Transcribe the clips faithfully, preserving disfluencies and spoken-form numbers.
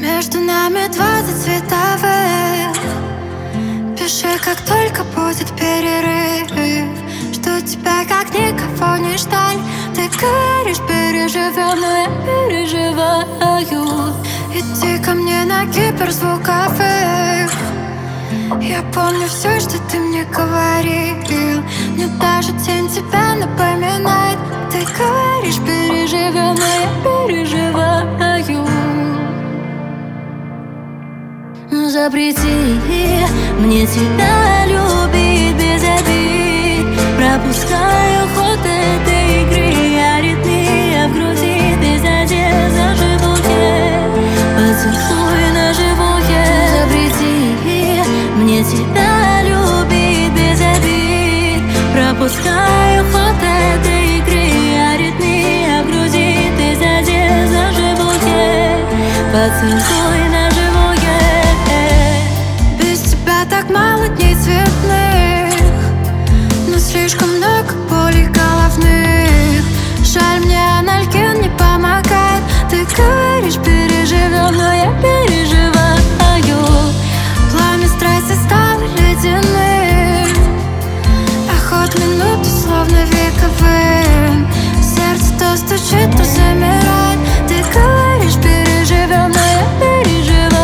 Между нами двадцать световых. Пиши, как только будет перерыв. Жду тебя, как никого не ждали. Ты говоришь, переживем, но я переживаю. Иди ко мне на гиперзвуковых. Я помню все, что ты мне говорил. Мне даже тень тебя напоминает. Ты говоришь, переживем, но я переживаю. Запрети мне тебя любить без обид. Пропускаю ход этой игры. Аритмия в груди, ты задел за живое. Поцелуй на живое. Запрети мне тебя любить без обид. Пропускаю ход этой игры. Аритмия в груди, ты задел за живое. Поцелуй на живое. Так мало дней цветных, но слишком много болей головных. Жаль, мне анальгин не помогает. Ты говоришь, переживем, но я переживаю. Пламя страсти стало ледяным, а ход минуты словно вековым. Сердце то стучит, то замирает. Ты говоришь, переживем, но я переживаю.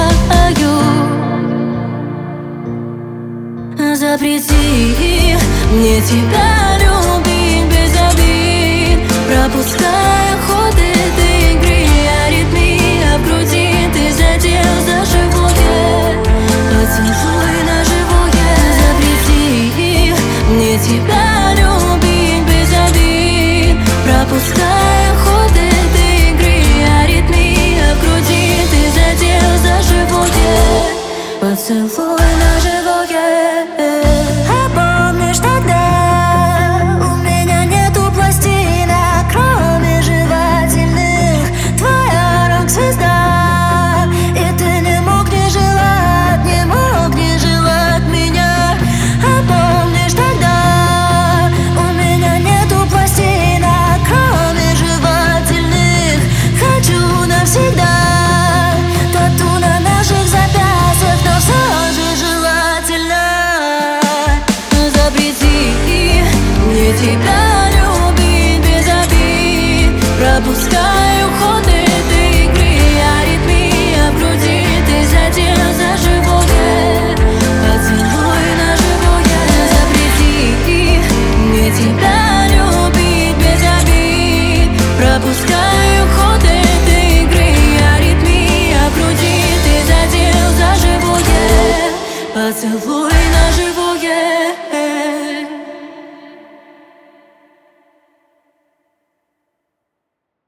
Запрети мне тебя любить без обид. Пропуская ход этой игры. Аритмия в груди, ты задел за живое. Поцелуй на живое. Запрети мне тебя любить без обид. Пропуская ход этой игры. Аритмия в груди, ты задел за живое. Поцелуй на живое.